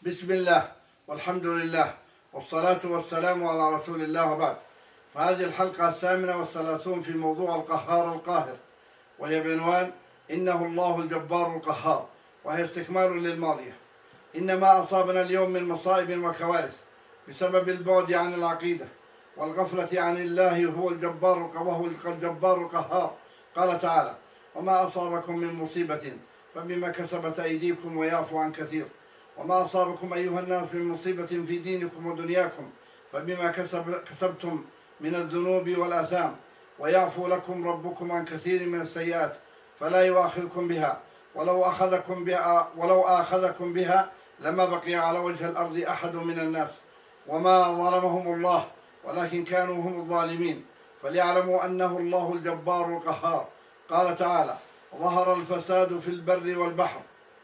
بسم الله والحمد لله والصلاة والسلام على رسول الله وبعد. فهذه الحلقة 38 في موضوع القهار القاهر، وهي بعنوان إنه الله الجبار القهار، وهي استكمال للماضية. إن ما أصابنا اليوم من مصائب وكوارث بسبب البعد عن العقيدة والغفلة عن الله وهو الجبار القهار. قال تعالى: وما أصابكم من مصيبة فبما كسبت أيديكم ويعفو عن كثير، وما أصابكم أيها الناس من مصيبة في دينكم ودنياكم فبما كسبتم من الذنوب والآثام، ويعفو لكم ربكم عن كثير من السيئات فلا يؤاخذكم بها، ولو آخذكم بها لما بقي على وجه الأرض أحد من الناس، وما ظلمهم الله ولكن كانوا هم الظالمين، فليعلموا أنه الله الجبار القهار. قال تعالى: ظهر الفساد في البر والبحر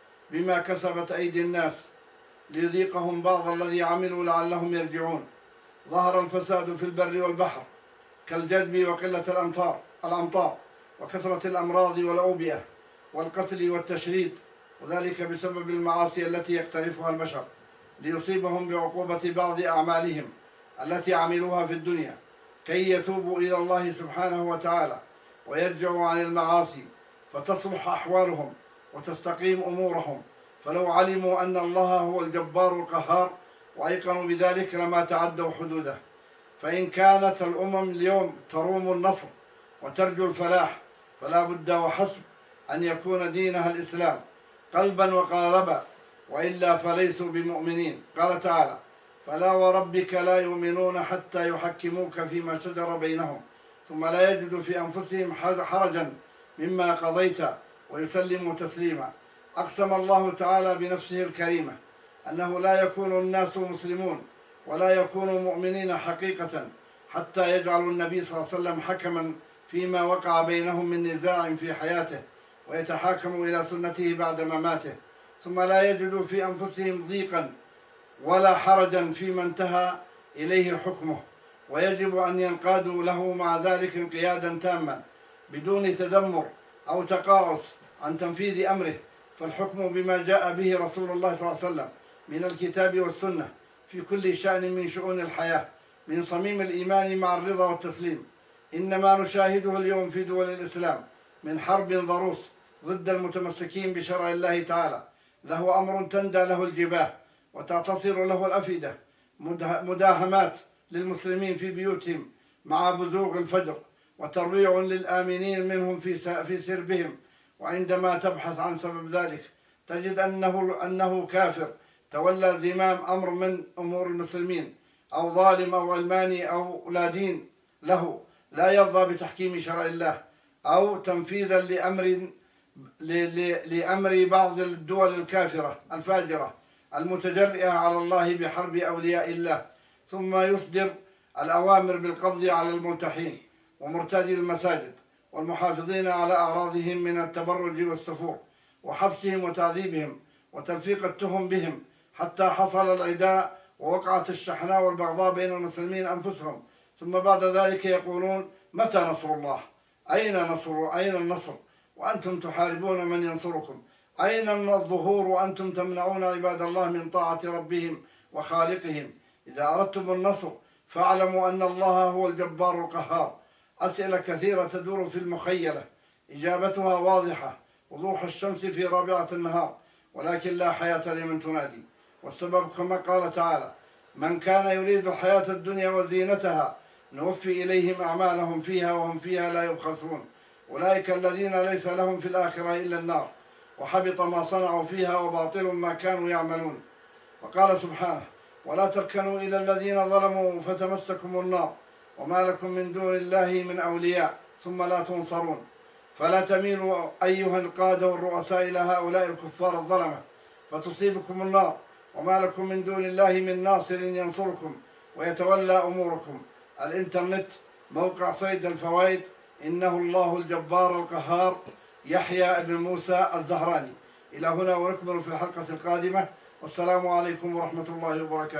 بما كسبت أيدي الناس ليذيقهم بعض الذي عملوا لعلهم يرجعون. ظهر الفساد في البر والبحر كالجدب وقلة الأمطار وكثرة الأمراض والأوبئة والقتل والتشريد، وذلك بسبب المعاصي التي يقترفها البشر ليصيبهم بعقوبة بعض أعمالهم التي عملوها في الدنيا كي يتوبوا إلى الله سبحانه وتعالى ويرجعوا عن المعاصي فتصلح أحوالهم وتستقيم أمورهم. فلو علموا أن الله هو الجبار القهار وأيقنوا بذلك لما تعدوا حدوده. فإن كانت الأمم اليوم تروم النصر وترجو الفلاح فلا بد وحسب أن يكون دينها الإسلام قلبا وقالبا، وإلا فليسوا بمؤمنين. قال تعالى: فلا وربك لا يؤمنون حتى يحكموك فيما شجر بينهم ثم لا يجدوا في أنفسهم حرجا مما قضيت ويسلموا تسليما. أقسم الله تعالى بنفسه الكريمة أنه لا يكون الناس مسلمون ولا يكونوا مؤمنين حقيقة حتى يجعلوا النبي صلى الله عليه وسلم حكما فيما وقع بينهم من نزاع في حياته ويتحاكموا إلى سنته بعد مماته، ثم لا يجدوا في أنفسهم ضيقا ولا حرجا فيما انتهى إليه حكمه، ويجب أن ينقادوا له مع ذلك انقيادا تاما بدون تذمر أو تقاعس عن تنفيذ أمره. فالحكم بما جاء به رسول الله صلى الله عليه وسلم من الكتاب والسنة في كل شأن من شؤون الحياة من صميم الإيمان مع الرضا والتسليم. إنما نشاهده اليوم في دول الإسلام من حرب ضروس ضد المتمسكين بشرع الله تعالى له أمر تندى له الجباه وتعتصر له الأفئدة، مداهمات للمسلمين في بيوتهم مع بزوغ الفجر، وترويع للآمنين منهم في سربهم. وعندما تبحث عن سبب ذلك تجد أنه كافر تولى زمام أمر من أمور المسلمين، أو ظالم أو علماني أو لا دين له، لا يرضى بتحكيم شرع الله أو تنفيذا لأمر بعض الدول الكافرة الفاجرة المتجرئة على الله بحرب أولياء الله، ثم يصدر الأوامر بالقبض على الملتحين ومرتادي المساجد والمحافظين على أعراضهم من التبرج والسفور، وحبسهم وتعذيبهم وتلفيق التهم بهم حتى حصل العداء ووقعت الشحناء والبغضاء بين المسلمين أنفسهم. ثم بعد ذلك يقولون: متى نصر الله؟ أين النصر وأنتم تحاربون من ينصركم؟ أين الظهور وأنتم تمنعون عباد الله من طاعة ربهم وخالقهم؟ إذا أردتم النصر فاعلموا أن الله هو الجبار القهار. أسئلة كثيرة تدور في المخيلة إجابتها واضحة وضوح الشمس في رابعة النهار، ولكن لا حياة لمن تنادي. والسبب كما قال تعالى: من كان يريد الحياة الدنيا وزينتها نوفي إليهم أعمالهم فيها وهم فيها لا يبخسون، أولئك الذين ليس لهم في الآخرة إلا النار وحبط ما صنعوا فيها وباطل ما كانوا يعملون. وقال سبحانه: ولا تركنوا إلى الذين ظلموا فتمسكم النار وما لكم من دون الله من أولياء ثم لا تنصرون. فلا تميلوا أيها القادة والرؤساء إلى هؤلاء الكفار الظلمة فتصيبكم النار وما لكم من دون الله من ناصر ينصركم ويتولى أموركم. الإنترنت موقع صيد الفوائد. إنه الله الجبار القهار. يحيى بن موسى الزهراني. إلى هنا ونكمل في الحلقة القادمة، والسلام عليكم ورحمة الله وبركاته.